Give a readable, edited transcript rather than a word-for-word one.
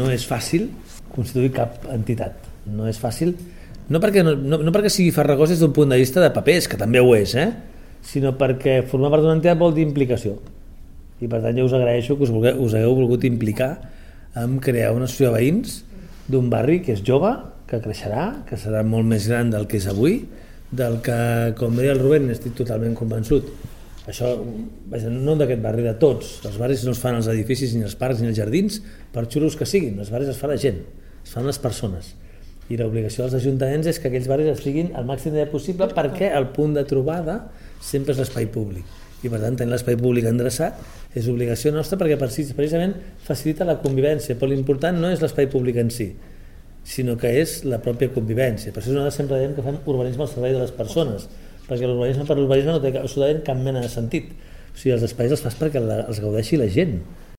no és fàcil constituir cap entitat. No és fàcil, no perquè sigui farragós des d'un punt de vista de papers, que també ho és, sinó perquè formar part d'una entitat vol dir implicació. I per tant jo us agraeixo que us hagueu volgut implicar en crear una associació de veïns d'un barri que és jove, que creixerà, que serà molt més gran del que és avui, del que, com deia el Rubén, estic totalment convençut. Això, no d'aquest barri, de tots. Els barris no es fan als edificis, ni als parcs, ni als jardins, per xulos que siguin. Els barris es fa la gent, es fan les persones. I l'obligació dels ajuntaments és que aquells barris estiguin al màxim de possible perquè el punt de trobada sempre és l'espai públic. I per tant, tenir l'espai públic endreçat és obligació nostra perquè precisament facilita la convivència, però l'important no és l'espai públic en si, sinó que és la pròpia convivència. Per això nosaltres sempre diem que fem urbanisme al servei de les persones, perquè l'urbanisme per l'urbanisme no té absolutament cap mena de sentit. O sigui, els espais els fas perquè els gaudeixi la gent.